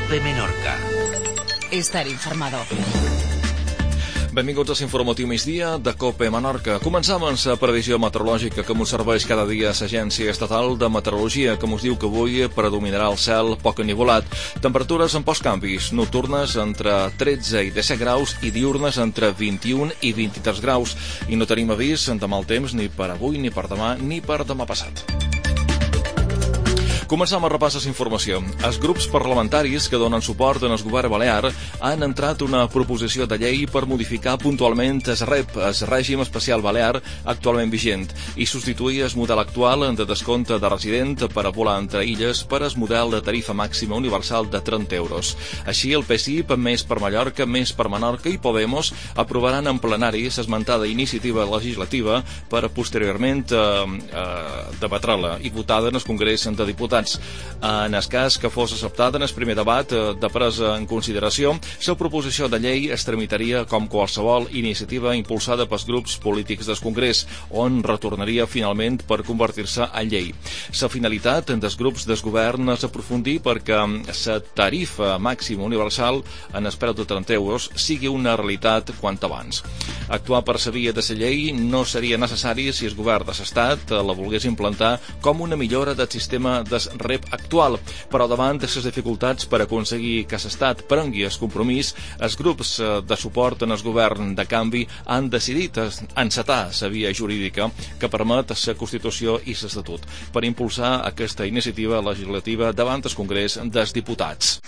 COPE Menorca. Estar informado. Benvinguts a l'informatiu migdia de COPE Menorca. Començam amb la previsió meteorològica que ens serveix cada dia l'Agència Estatal de Meteorologia, que ens diu que avui predominarà el cel poc ennuvolat. Temperatures amb pocs canvis, nocturnes entre 13 i 17 graus i diurnes entre 21 i 23 graus. I no tenim avís de mal temps ni per avui, ni per demà, ni per demà passat. Començam a repassar la informació. Els grups parlamentaris que donen suport en el govern balear han entrat una proposició de llei per modificar puntualment el REP, el règim especial balear actualment vigent, i substituir el model actual de descompte de resident per a volar entre illes per el model de tarifa màxima universal de 30 euros. Així, el PSIP, Més per Mallorca, Més per Menorca i Podemos aprovaran en plenari l'esmentada iniciativa legislativa per a posteriorment debatre-la i votada en el Congrés de Diputats. En el cas que fos acceptada en el primer debat de presa en consideració, la proposició de llei es tramitaria com qualsevol iniciativa impulsada pels grups polítics del Congrés, on retornaria finalment per convertir-se en llei. La finalitat dels grups del govern és aprofundir perquè la tarifa màxima universal en el preu de 30 euros sigui una realitat quant abans. Actuar per la via de la llei no seria necessari si el govern de l'Estat la volgués implantar com una millora del sistema de REP actual, però davant de les dificultats per aconseguir que l'Estat prengui el compromís, els grups de suport en el govern de canvi han decidit encetar la via jurídica que permet la Constitució i l'Estatut per impulsar aquesta iniciativa legislativa davant el Congrés dels Diputats.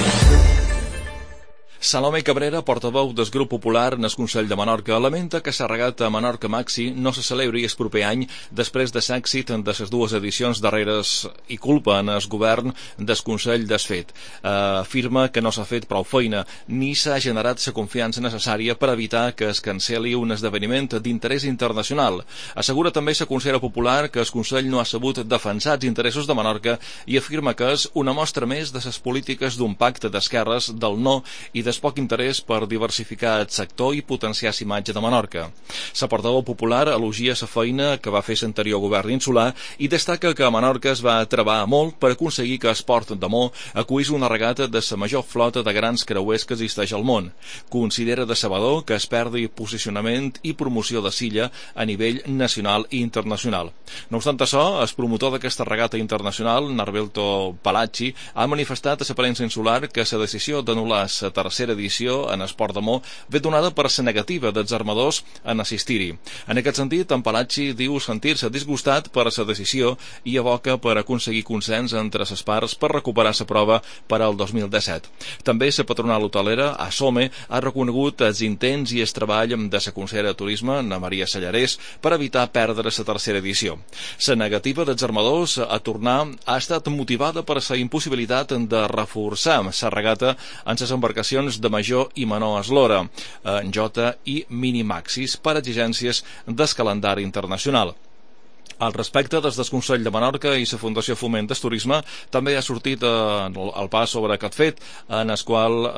Salomé Cabrera, portaveu del grup popular en el Consell de Menorca, lamenta que la regata Menorca Maxi no se celebri el proper any després de l'èxit de les dues edicions darreres i culpa en el govern del Consell desfet. Afirma que no s'ha fet prou feina ni s'ha generat la confiança necessària per evitar que es canceli un esdeveniment d'interès internacional. Assegura també la consellera popular que el Consell no ha sabut defensar els interessos de Menorca i afirma que és una mostra més de les polítiques d'un pacte d'esquerres del no i del poc interès per diversificar el sector i potenciar l'imatge de Menorca. La portaveu popular elogia la feina que va fer l'anterior govern insular i destaca que a Menorca es va treballar molt per aconseguir que el port de Mó acuís una regata de la major flota de grans creuers que existeix al món. Considera decebedor que es perdi posicionament i promoció de l'illa a nivell nacional i internacional. No obstant això, el promotor d'aquesta regata internacional, Narvelto Palacci, ha manifestat a la premsa insular que la decisió d'anul·lar la tercera edició en Esport de Mó ve donada per la negativa dels armadors en assistir-hi. En aquest sentit, en Palacci diu sentir-se disgustat per la decisió i evoca per aconseguir consens entre les parts per recuperar la prova per al 2017. També la patronal hotelera, Asome, ha reconegut els intents i el treball de la consellera de Turisme, Ana Maria Sallarès, per evitar perdre la tercera edició. La negativa dels armadors a tornar ha estat motivada per la impossibilitat de reforçar la regata en les embarcacions de major i menor eslora, en J i minimaxis, per exigències del calendari internacional. Al respecte, des del Consell de Menorca i la Fundació Foment del Turisme també ha sortit el pas sobre aquest fet en el qual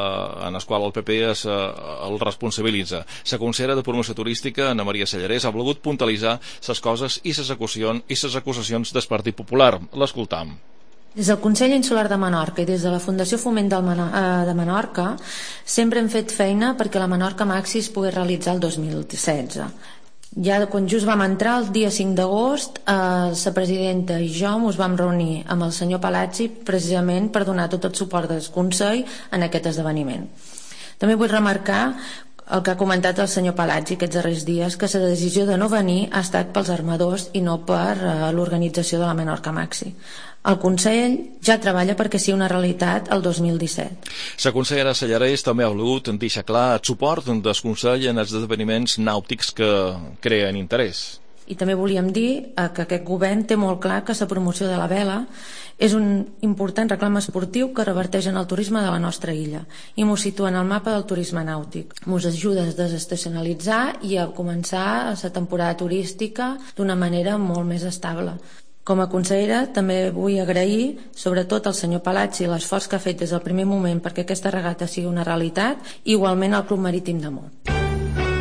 el PP el responsabilitza. La consellera de Promoció Turística, Ana Maria Sallarès, ha volgut puntualitzar les coses i les acusacions del Partit Popular. L'escoltam. Des del Consell Insular de Menorca i des de la Fundació Foment de Menorca sempre hem fet feina perquè la Menorca Maxi es pogués realitzar el 2016. Ja quan just vam entrar el dia 5 d'agost, la presidenta i jo ens vam reunir amb el senyor Palacci precisament per donar tot el suport del Consell en aquest esdeveniment. També vull remarcar el que ha comentat el senyor Palacci aquests darrers dies, que la decisió de no venir ha estat pels armadors i no per l'organització de la Menorca Maxi. El Consell ja treballa perquè sigui una realitat el 2017. La consellera Sallarès també ha volgut deixar clar el suport del Consell en els esdeveniments nàutics que creen interès. I també volíem dir que aquest govern té molt clar que la promoció de la vela és un important reclam esportiu que reverteix en el turisme de la nostra illa i ens situa en el mapa del turisme nàutic. Ens ajuda a desestacionalitzar i a començar la temporada turística d'una manera molt més estable. Com a consellera també vull agrair sobretot al senyor Palacci l'esforç que ha fet des del primer moment perquè aquesta regata sigui una realitat, igualment al Club Marítim de Mó.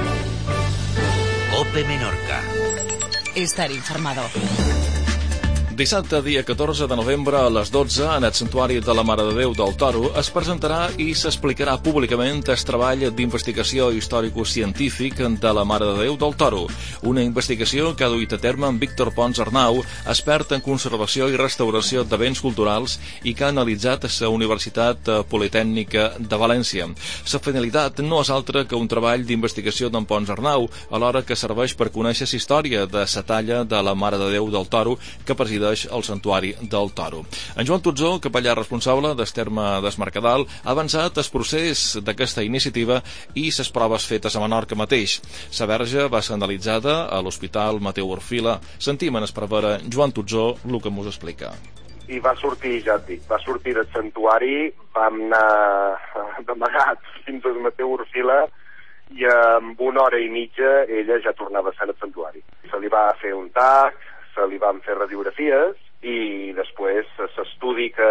COPE Menorca. Estar informado. Dissabte, dia 14 de novembre, a les 12, en el Santuari de la Mare de Déu del Toro, es presentarà i s'explicarà públicament el treball d'investigació històrico-científic de la Mare de Déu del Toro, una investigació que ha duit a terme en Víctor Pons Arnau, expert en conservació i restauració de béns culturals i que ha analitzat la Universitat Politècnica de València. La finalitat no és altra que un treball d'investigació d'en Pons Arnau, alhora que serveix per conèixer la història de la talla de la Mare de Déu del Toro que presideix el Santuari del Toro. En Joan Tutzó, capellà responsable del terme des Mercadal, ha avançat el procés d'aquesta iniciativa i les proves fetes a Menorca mateix. La verge va ser analitzada a l'Hospital Mateu Orfila. Sentim en el prevere Joan Tutzó el que mos explica. I va sortir, ja et dic, va sortir del santuari, vam anar d'amagats fins al Mateu Orfila i en una hora i mitja ella ja tornava a ser al santuari. Se li va fer un tac, se li van fer radiografies i després s'estudi que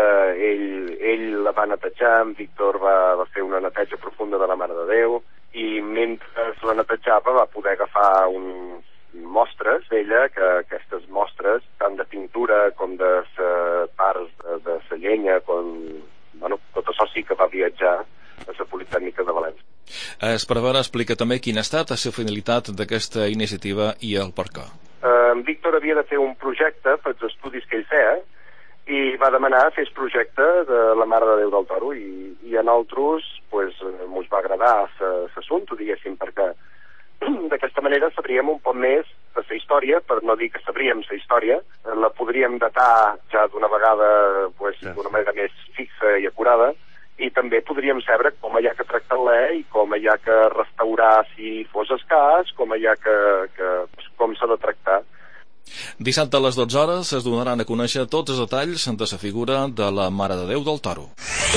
ell la va netejar, en Víctor va fer una neteja profunda de la Mare de Déu i mentre la netejava va poder agafar mostres d'ella, que aquestes mostres, tant de pintura com de parts de la llenya, tot això sí que va viatjar a la Politècnica de València. Es prevere explica també quina ha estat la finalitat d'aquesta iniciativa i el per què. En Víctor havia de fer un projecte per els estudis que ell feia i va demanar fer el projecte de la Mare de Déu del Toro i a nosaltres mos va agradar l'assumpte, diguéssim, perquè d'aquesta manera sabríem un poc més de la història, per no dir que sabríem la història, la podríem datar ja d'una vegada d'una manera més fixa i acurada i també podríem saber com hi ha que tractar-la i com hi ha que restaurar si fos escàs, com hi ha com s'ha de tractar. Dissabte a les 12 hores es donaran a conèixer tots els detalls de la figura de la Mare de Déu del Toro.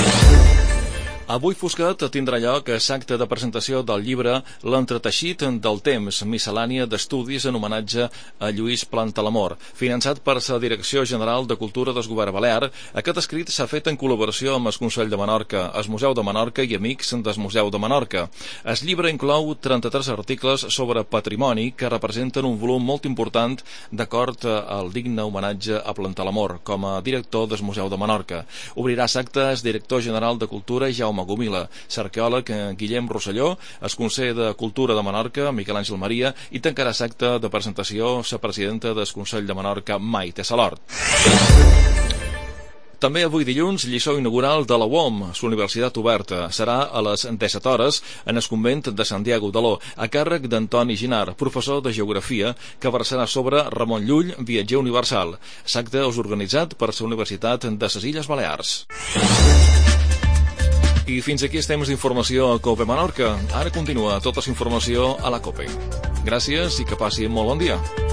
Avui Fosquet tindrà lloc l'acte de presentació del llibre L'entreteixit del temps, miscel·lània d'estudis en homenatge a Lluís Plantalamor. Finançat per la Direcció General de Cultura del Govern Balear, aquest escrit s'ha fet en col·laboració amb el Consell de Menorca, el Museu de Menorca i amics del Museu de Menorca. El llibre inclou 33 articles sobre patrimoni que representen un volum molt important d'acord al digne homenatge a Plantalamor com a director del Museu de Menorca. Obrirà l'acte el director general de Cultura Jaume Gomila, l'arqueòleg Guillem Rosselló, el conseller de Cultura de Menorca, Miquel Àngel Maria, i tancarà l'acte de presentació la presidenta del Consell de Menorca, Maite Salort. També avui dilluns, lliçó inaugural de la UOM, la Universitat Oberta. Serà a les 17 hores en el convent de Santiago d'Aló, a càrrec d'Antoni Ginar, professor de Geografia, que versarà sobre Ramon Llull, viatger universal. L'acte és organitzat per la Universitat de les Illes Balears. I fins aquí els temps d'informació a COPE Menorca. Ara continua tota la informació a la COPE. Gràcies i que passi molt bon dia.